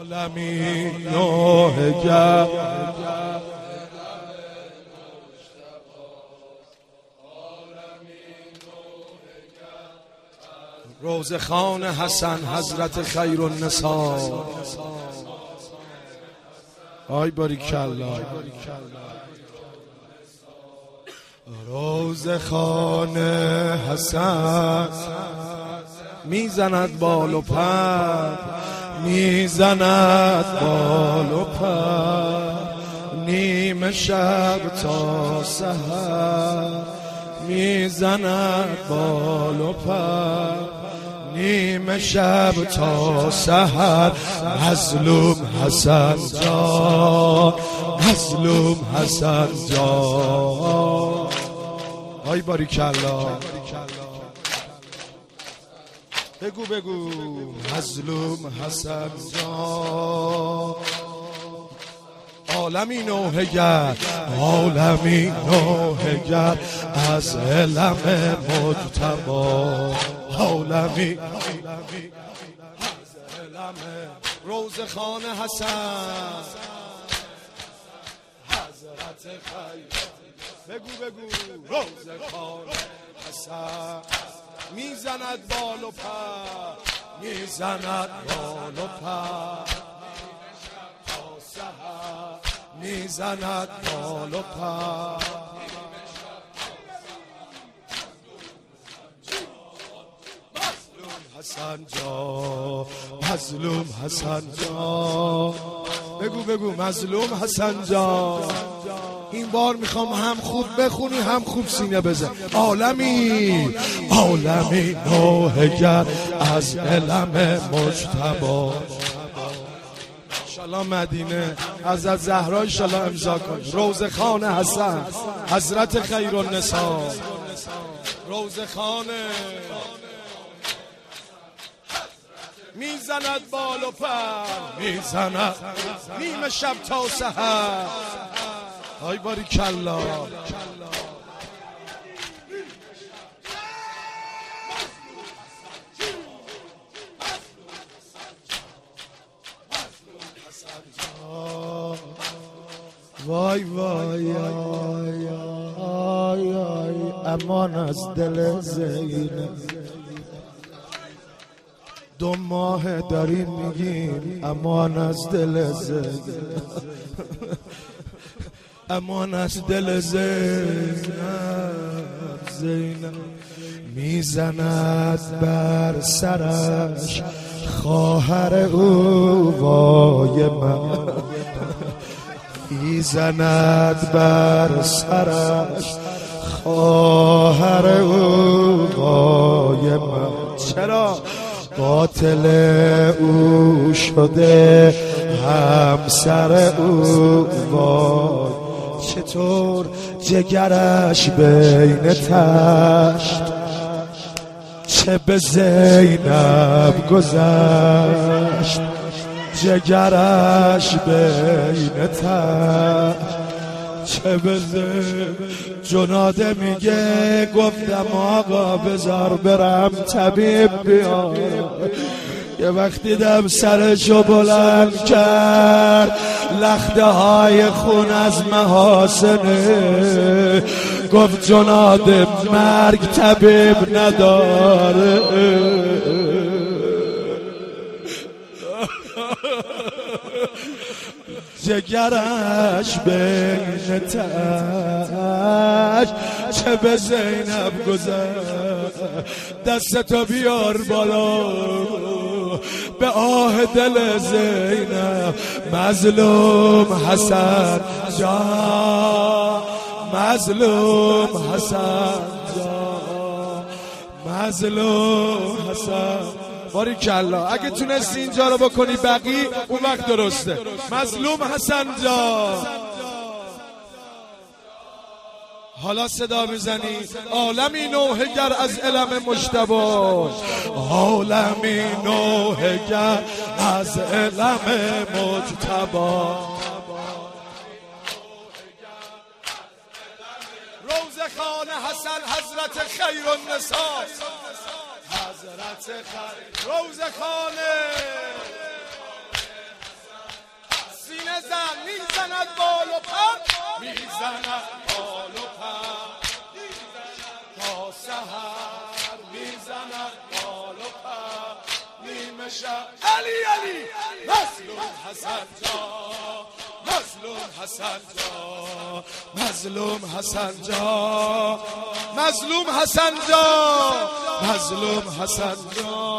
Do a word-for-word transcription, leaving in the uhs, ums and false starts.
عالمی نوحگر روزخان حسن حضرت خیر النساء. آی باریکالله. روزخان حسن میزند بال و پر، میزند بال و پر، نیمه شب تا سحر میزند بال و پر، نیمه شب تا سحر. مظلوم حسن جان، مظلوم حسن جان. آی باریکالله. بگو بگو مظلوم حسن جان. عالمی نوحگر، عالمی نوحگر از علم مجتبی. عالمی از علم روزخان حسن حضرت خیر. بگو بگو روزخان حسن میزند بال و پر، میزند بال و پر، میزند بال و پر. مظلوم حسن جان، مظلوم حسن جان. بگو بگو مظلوم حسن جان. این بار میخوام هم خوب بخونی هم خوب سینه بزن. عالمی، عالمی نوحگر از علم مجتبی. انشالله مدینه حضرت زهرا انشالله امضا کن. روزخان حسن حضرت خیر النساء. روزخان میزند بال و پر، میزند نیمه شب تا سحر. آی باریکالله. وای وای آی آی آی امان از دل زینب. دو ماه داریم میگیم امان از دل زینب، امان از دل زینب. زینب میزند بر سرش خواهر او وای من، میزند بر سرش خواهر او وای من. چرا؟ قاتل او شده همسر او وای. چطور جگرش بین تشت چه به زینب گذشت، جگرش بین تشت چه به زینب. جناده میگه گفتم آقا بذار برم طبیب بیار. یه وقتی دم سرشو بلند کرد لخته های خون از محاسنه، گفت جناده مرگ طبیب نداره. جگرش بین تشت چه به زینب گذشت. دستتو بیار بالا به آه دل زینب. مظلوم حسن جان، مظلوم حسن جان، مظلوم حسن. باریکالله. اگه تونستی اینجا رو بکنی بقی اون وقت درسته. مظلوم حسن جان. حالا صدا میزنی عالمی نوحگر از علم مجتبی. عالمی نوحگر از علم مجتبی. روزخان حسن حضرت خیر النساء. حضرت خیر روزخانه بال و پر میزند بال و پر تا سحر میزند بال و پر نیمه شب علی علی مظلوم حسن جا مظلوم حسن جا مظلوم حسن جا مظلوم حسن جا مظلوم حسن جا